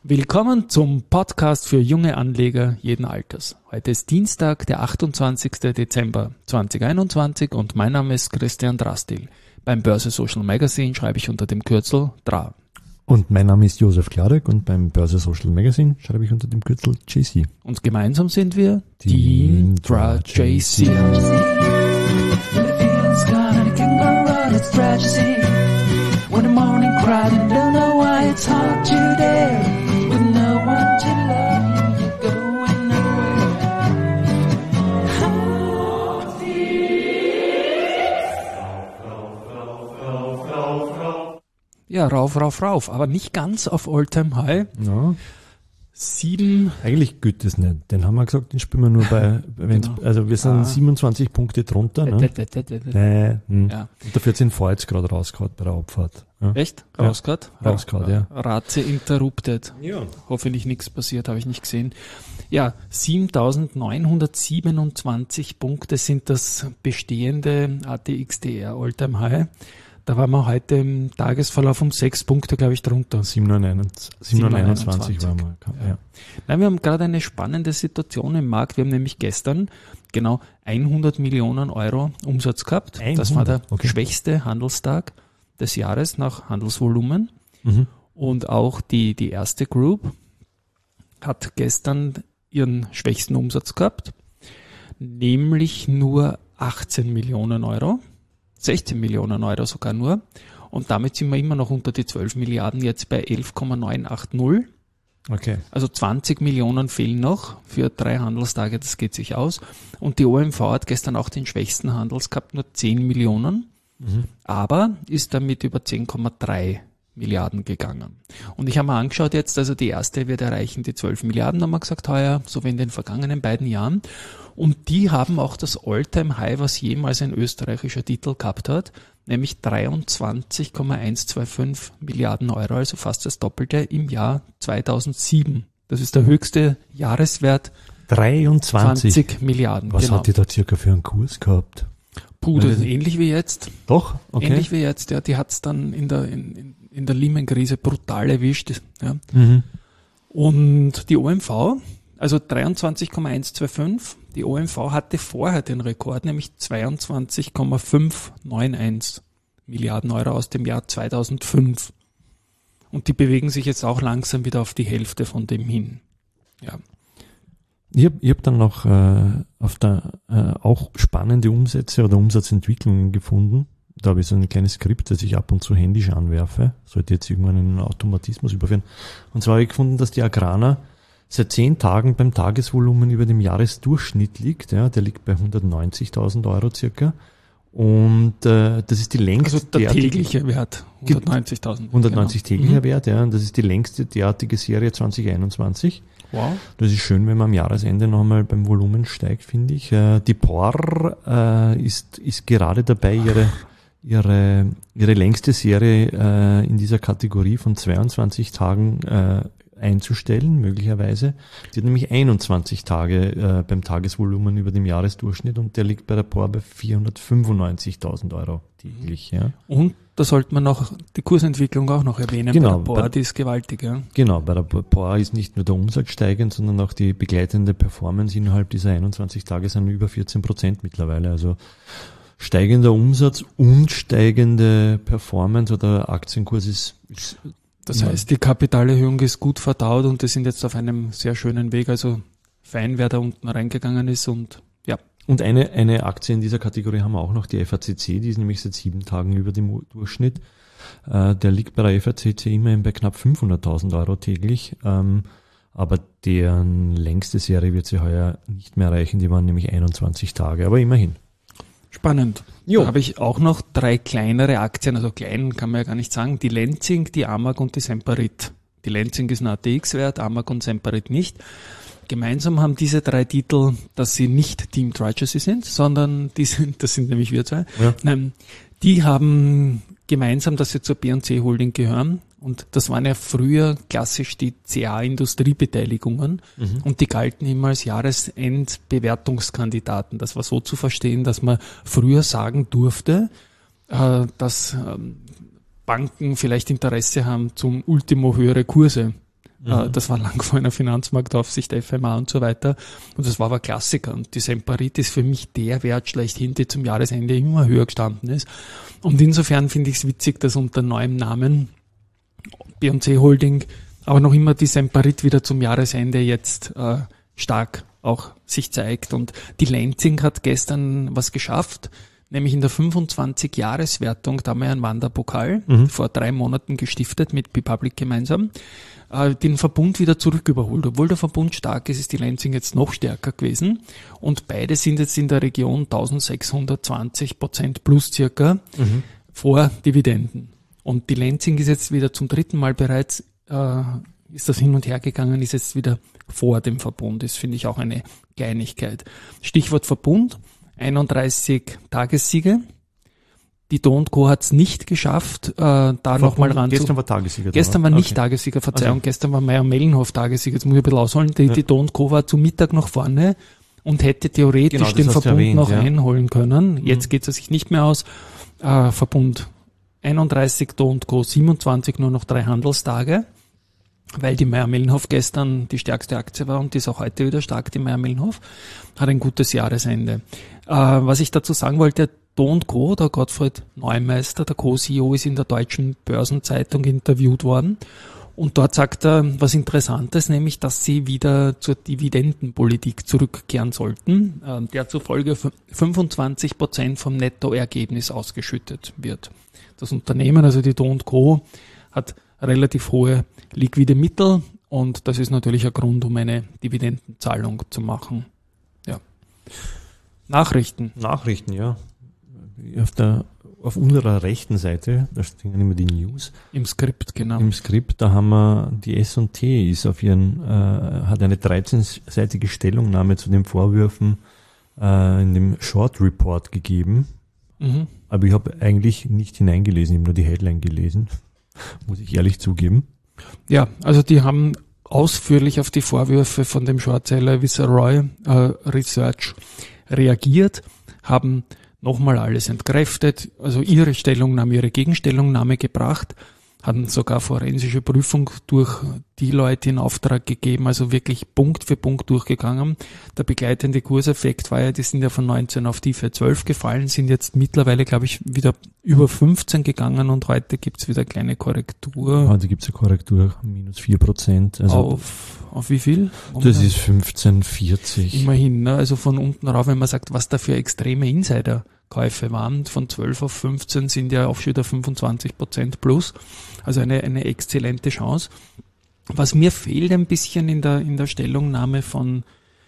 Willkommen zum Podcast für junge Anleger jeden Alters. Heute ist Dienstag, der 28. Dezember 2021 und mein Name ist Christian Drastil. Beim Börse Social Magazine schreibe ich unter dem Kürzel DRA. Und mein Name ist Josef Klarek und beim Börse Social Magazine schreibe ich unter dem Kürzel JC. Und gemeinsam sind wir Team DRA JC. Ja, rauf, aber nicht ganz auf All-Time High. Ja. 7. Eigentlich geht das nicht. Den haben wir gesagt, den spielen wir nur bei, Genau. Also wir sind 27 Punkte drunter. Ne? Ja. Und dafür sind vor jetzt gerade rausgehauen bei der Abfahrt. Ja. Echt? Rausgehauen? Rausgehauen, ja. Ratze interrupted. Ja. Hoffentlich nichts passiert, habe ich nicht gesehen. Ja, 7.927 Punkte sind das bestehende ATXDR All-Time High. Da waren wir heute im Tagesverlauf um 6 Punkte, glaube ich, drunter. 721 waren wir. Ja. Nein, wir haben gerade eine spannende Situation im Markt. Wir haben nämlich gestern genau 100 Millionen Euro Umsatz gehabt. 100? Das war der Okay. schwächste Handelstag des Jahres nach Handelsvolumen. Mhm. Und auch die erste Group hat gestern ihren schwächsten Umsatz gehabt, nämlich nur 18 Millionen Euro. 16 Millionen Euro sogar nur. Und damit sind wir immer noch unter die 12 Milliarden, jetzt bei 11,980. Okay. Also 20 Millionen fehlen noch für 3 Handelstage, das geht sich aus. Und die OMV hat gestern auch den schwächsten Handels gehabt, nur 10 Millionen, aber ist damit über 10,3 Milliarden gegangen. Und ich habe mir angeschaut jetzt, also die erste wird erreichen die 12 Milliarden, haben wir gesagt, heuer, so wie in den vergangenen beiden Jahren. Und die haben auch das All-Time-High, was jemals ein österreichischer Titel gehabt hat, nämlich 23,125 Milliarden Euro, also fast das Doppelte im Jahr 2007. Das ist der höchste Jahreswert, 23 20 Milliarden. Was genau. hat die da circa für einen Kurs gehabt? Puh, das ist ähnlich wie jetzt. Doch? Okay. Ähnlich wie jetzt, ja. Die hat's dann in der Lehman-Krise brutal erwischt. Ja. Mhm. Und die OMV, also 23,125, die OMV hatte vorher den Rekord, nämlich 22,591 Milliarden Euro aus dem Jahr 2005. Und die bewegen sich jetzt auch langsam wieder auf die Hälfte von dem hin. Ja. Ich hab dann noch auch spannende Umsätze oder Umsatzentwicklungen gefunden. Da habe ich so ein kleines Skript, das ich ab und zu händisch anwerfe. Sollte jetzt irgendwann in einen Automatismus überführen. Und zwar habe ich gefunden, dass die Agrana seit 10 Tagen beim Tagesvolumen über dem Jahresdurchschnitt liegt. Ja, der liegt bei 190.000 Euro circa. Und das ist die längste Also der tägliche Wert, 190.000. 190 genau. täglicher Wert, ja. Und das ist die längste derartige Serie 2021. Wow. Das ist schön, wenn man am Jahresende noch einmal beim Volumen steigt, finde ich. Die POR ist gerade dabei, ihre längste Serie in dieser Kategorie von 22 Tagen einzustellen, möglicherweise. Die hat nämlich 21 Tage beim Tagesvolumen über dem Jahresdurchschnitt und der liegt bei der POR bei 495.000 Euro täglich. Ja. Und da sollte man noch die Kursentwicklung auch noch erwähnen. Genau, Bei der POR, die ist gewaltig. Ja. Genau, bei der POR ist nicht nur der Umsatz steigend, sondern auch die begleitende Performance innerhalb dieser 21 Tage sind über 14% mittlerweile. Also steigender Umsatz und steigende Performance oder Aktienkurs ist Das heißt, die Kapitalerhöhung ist gut verdaut und die sind jetzt auf einem sehr schönen Weg. Also fein, wer da unten reingegangen ist und ja. Und eine Aktie in dieser Kategorie haben wir auch noch, die FACC, die ist nämlich seit 7 Tagen über dem Durchschnitt. Der liegt bei der FACC immerhin bei knapp 500.000 Euro täglich. Aber deren längste Serie wird sie heuer nicht mehr erreichen, die waren nämlich 21 Tage, aber immerhin. Spannend. Jo. Da habe ich auch noch 3 kleinere Aktien, also klein kann man ja gar nicht sagen, die Lenzing, die Amag und die Semperit. Die Lenzing ist ein ATX-Wert, Amag und Semperit nicht. Gemeinsam haben diese 3 Titel, dass sie nicht Team Trudges sind, sondern das sind nämlich wir zwei. Ja. Die haben gemeinsam, dass sie zur B&C Holding gehören. Und das waren ja früher klassisch die CA-Industriebeteiligungen und die galten immer als Jahresendbewertungskandidaten. Das war so zu verstehen, dass man früher sagen durfte, dass Banken vielleicht Interesse haben zum Ultimo höhere Kurse Das war lang vor einer Finanzmarktaufsicht, FMA und so weiter. Und das war aber Klassiker. Und die Semperit ist für mich der Wert schlechthin, der zum Jahresende immer höher gestanden ist. Und insofern finde ich es witzig, dass unter neuem Namen B&C Holding aber noch immer die Semperit wieder zum Jahresende jetzt stark auch sich zeigt. Und die Lenzing hat gestern was geschafft, nämlich in der 25-Jahres-Wertung, da haben wir einen Wanderpokal vor 3 Monaten gestiftet mit Bipublic gemeinsam, den Verbund wieder zurück überholt. Obwohl der Verbund stark ist, ist die Lenzing jetzt noch stärker gewesen und beide sind jetzt in der Region 1620% plus circa vor Dividenden. Und die Lenzing ist jetzt wieder zum 3. Mal bereits, ist das hin und her gegangen, ist jetzt wieder vor dem Verbund. Das finde ich auch eine Kleinigkeit. Stichwort Verbund. 31 Tagessiege. Die Do & Co. hat es nicht geschafft, da nochmal ran zu... Gestern war Tagessieger. Gestern war nicht Tagessieger, Verzeihung, gestern war Mayr-Melnhof Tagessieger, jetzt muss ich ein bisschen ausholen. Die Do & Co. war zu Mittag noch vorne und hätte theoretisch den Verbund noch einholen können. Jetzt geht es sich nicht mehr aus. Verbund 31, Do & Co. 27, nur noch 3 Handelstage, weil die Mayr-Melnhof gestern die stärkste Aktie war und die ist auch heute wieder stark, die Mayr-Melnhof, hat ein gutes Jahresende. Was ich dazu sagen wollte, Do & Co., der Gottfried Neumeister, der Co-CEO, ist in der Deutschen Börsenzeitung interviewt worden und dort sagt er was Interessantes, nämlich, dass sie wieder zur Dividendenpolitik zurückkehren sollten, der zufolge 25% vom Nettoergebnis ausgeschüttet wird. Das Unternehmen, also die Do & Co., hat relativ hohe liquide Mittel und das ist natürlich ein Grund, um eine Dividendenzahlung zu machen. Ja. Nachrichten, ja. Auf unserer rechten Seite, da stehen immer die News. Im Skript, genau. Im Skript, da haben wir die S&T ist auf hat eine 13-seitige Stellungnahme zu den Vorwürfen in dem Short Report gegeben. Aber ich habe eigentlich nicht hineingelesen, ich habe nur die Headline gelesen, muss ich ehrlich zugeben. Ja, also die haben ausführlich auf die Vorwürfe von dem Shortseller Viceroy Research reagiert, haben nochmal alles entkräftet, also ihre Stellungnahme, ihre Gegenstellungnahme gebracht, hatten sogar forensische Prüfung durch die Leute in Auftrag gegeben, also wirklich Punkt für Punkt durchgegangen. Der begleitende Kurseffekt war ja, die sind ja von 19 auf tiefe 12 gefallen, sind jetzt mittlerweile, glaube ich, wieder über 15 gegangen und heute gibt's wieder eine kleine Korrektur. Heute gibt's eine Korrektur, minus 4%. Also auf wie viel? Das ist 15,40. Immerhin, ne? Also von unten rauf, wenn man sagt, was da für extreme Insiderkäufe waren, von 12 auf 15 sind ja auch schon wieder 25% plus. Also eine exzellente Chance. Was mir fehlt ein bisschen in der Stellungnahme von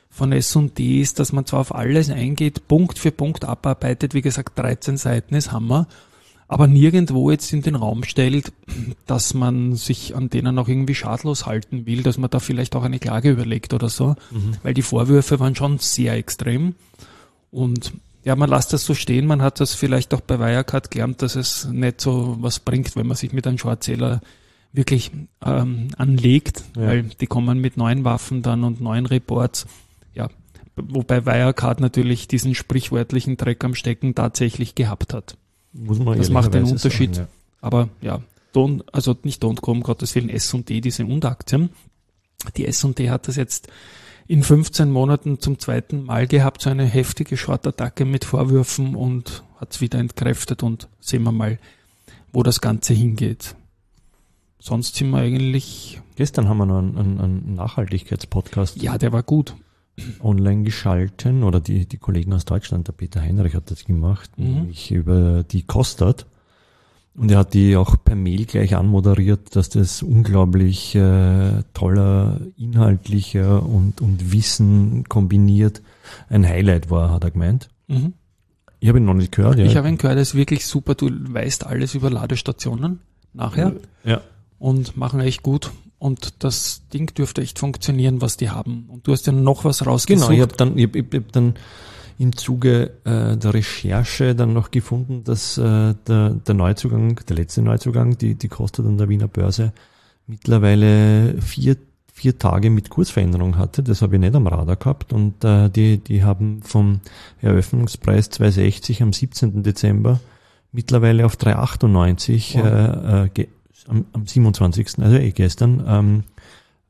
S&T ist, dass man zwar auf alles eingeht, Punkt für Punkt abarbeitet, wie gesagt 13 Seiten ist Hammer, aber nirgendwo jetzt in den Raum stellt, dass man sich an denen auch irgendwie schadlos halten will, dass man da vielleicht auch eine Klage überlegt oder so, weil die Vorwürfe waren schon sehr extrem und ja, man lässt das so stehen, man hat das vielleicht auch bei Wirecard gelernt, dass es nicht so was bringt, wenn man sich mit einem Shortseller wirklich anlegt, weil die kommen mit neuen Waffen dann und neuen Reports, ja, wobei Wirecard natürlich diesen sprichwörtlichen Dreck am Stecken tatsächlich gehabt hat. Das macht den Unterschied. Sagen, ja. Aber ja, also nicht Do & Co, um Gottes Willen, S&T, diese Unteraktien. Die S&T hat das jetzt in 15 Monaten zum 2. Mal gehabt, so eine heftige Short-Attacke mit Vorwürfen und hat es wieder entkräftet und sehen wir mal, wo das Ganze hingeht. Sonst sind wir eigentlich... Gestern haben wir noch einen Nachhaltigkeitspodcast. Ja, der war gut. Online geschalten oder die Kollegen aus Deutschland, der Peter Heinrich hat das gemacht, nämlich über die Kostat. Und er hat die auch per Mail gleich anmoderiert, dass das unglaublich toller, inhaltlicher und Wissen kombiniert ein Highlight war, hat er gemeint. Ich habe ihn noch nicht gehört. Ich habe ihn gehört, er ist wirklich super. Du weißt alles über Ladestationen nachher und machen echt gut. Und das Ding dürfte echt funktionieren, was die haben. Und du hast ja noch was rausgesucht. Genau, ich hab dann im Zuge der Recherche dann noch gefunden, dass der letzte Neuzugang, die Kostat an der Wiener Börse, mittlerweile vier Tage mit Kursveränderung hatte. Das habe ich nicht am Radar gehabt. Und die haben vom Eröffnungspreis 2,60 am 17. Dezember mittlerweile auf 3,98 am 27., also gestern,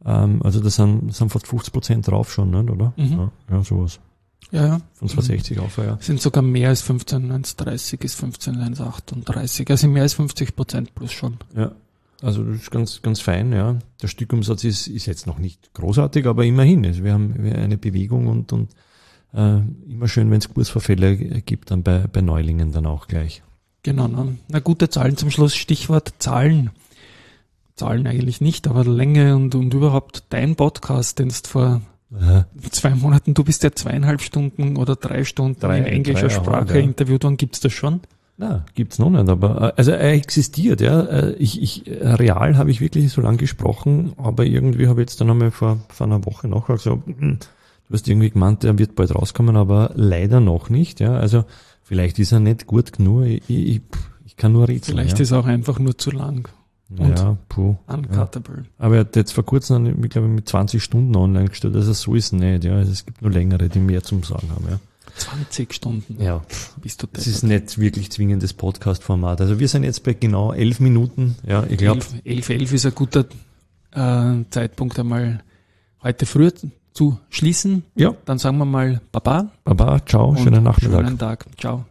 Also das sind fast 50% drauf schon, nicht, oder? Ja, sowas. Ja. Von 260 auf, ja. Sind sogar mehr als 15,130 ist 15,138. Also mehr als 50% plus schon. Ja. Also das ist ganz, ganz fein, ja. Der Stückumsatz ist jetzt noch nicht großartig, aber immerhin. Also wir haben eine Bewegung und immer schön, wenn es Kursverfälle gibt, dann bei Neulingen dann auch gleich. Genau, na gute Zahlen zum Schluss. Stichwort Zahlen. Zahlen eigentlich nicht, aber Länge und überhaupt dein Podcast, den du vor 2 Monaten, du bist ja 2,5 Stunden oder 3 Stunden in englischer Sprache interviewt worden. Gibt's das schon? Na, gibt's noch nicht, aber also er existiert, ja. Real habe ich wirklich so lange gesprochen, aber irgendwie habe ich jetzt dann einmal vor einer Woche noch gesagt, du hast irgendwie gemeint, er wird bald rauskommen, aber leider noch nicht, ja. Also vielleicht ist er nicht gut genug, ich kann nur rätseln. Vielleicht ist er auch einfach nur zu lang. Und uncuttable. Ja. Aber er hat jetzt vor kurzem, ich glaube, mit 20 Stunden online gestellt, also so ist es nicht, ja. Also es gibt nur längere, die mehr zum Sagen haben, ja. 20 Stunden. Ja. Bist du das ist nicht wirklich zwingendes Podcast-Format. Also wir sind jetzt bei genau 11 Minuten. Ja, ich glaube. 11 ist ein guter Zeitpunkt einmal heute früh zu schließen. Ja. Dann sagen wir mal Baba. Baba, ciao, schönen Nachmittag. Schönen Tag. Ciao.